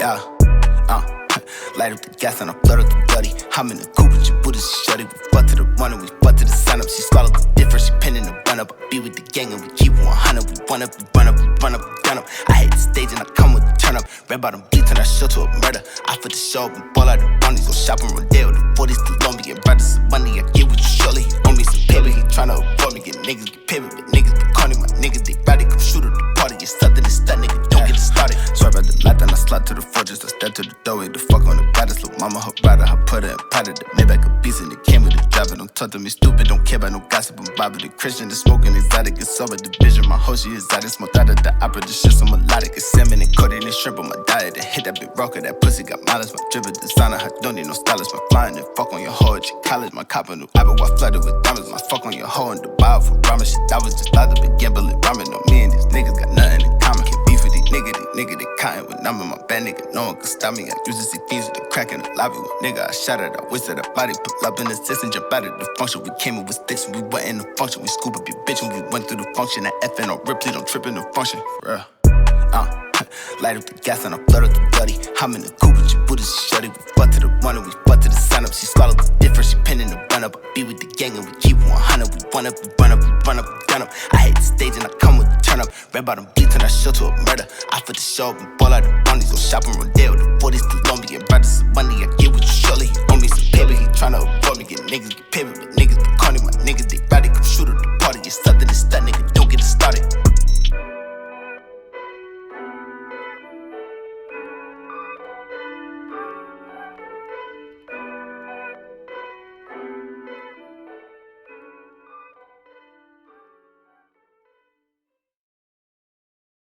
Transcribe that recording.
Yeah, light up the gas and I flood up the gutty. I'm in the coupe with your Buddha, she shut it. We fuck to the run and we fuck to the sign up. She swallowed the difference, she pinning the run up. I be with the gang and we keep 100. We run up, we run up, we run up, we gun up. I hate the stage and I come with the turn up. Red bottom bleach and I show to a murder. I for the show up and ball out the bunnies. Go shop and Rodeo. The 40s still on me and brothers some money. I get what you surely. He owe me some paper. He tryna avoid me, get niggas get paper. But niggas be calling my niggas, they rowdy. Come shoot at the party. It's something that's that nigga, don't get it started. Sorry about the lot, then I slide to the fortress. I step to the doorway, the fuck on the baddest. Little mama, her rider, I put her and potted. The Maybach a beast and it came with the driver. Don't talk to me stupid, don't care about no gossip. I'm Bobby the Christian, the smoking exotic. It's over the vision, my hoe, she exotic. Smoked out of the opera, the shit so melodic. It's salmon and coated and shrimp on my diet. And hit that big rocker, that pussy got mileage. My dribble designer, I don't need no stylist. My flying and fuck on your hoe at your college. My cop on the Apple Watch flooded with diamonds. My fuck on your hoe in Dubai for ramen. Shit, I was just out to be gambling ramen. No, me and these niggas got nothing in common. Can't beef with these nigga, they cotton. When I'm in my bad nigga, no one can stop me. I used to see things with the crack in the lobby. With nigga, I shot it, I wasted a body. Put up in the six and jump out of the function. We came in with sticks and we went in the function. We scoop up your bitch when we went through the function. That FN on rip, please don't trip in the function. For real. Light up the gas and I flood up the gutty. I'm in the coupe with your Buddha, she shut it. We fuck to the run and we fuck to the sign up. She swallowed the difference, she pinning the run up. I be with the gang and we keep 100. We run up, we run up, we run up, we gun up. I hate the stage and I come with the turn up. Red bottom bleach and I show to a murder. I for the show up and ball out the bunnies. Go shop and Rodeo. The 40s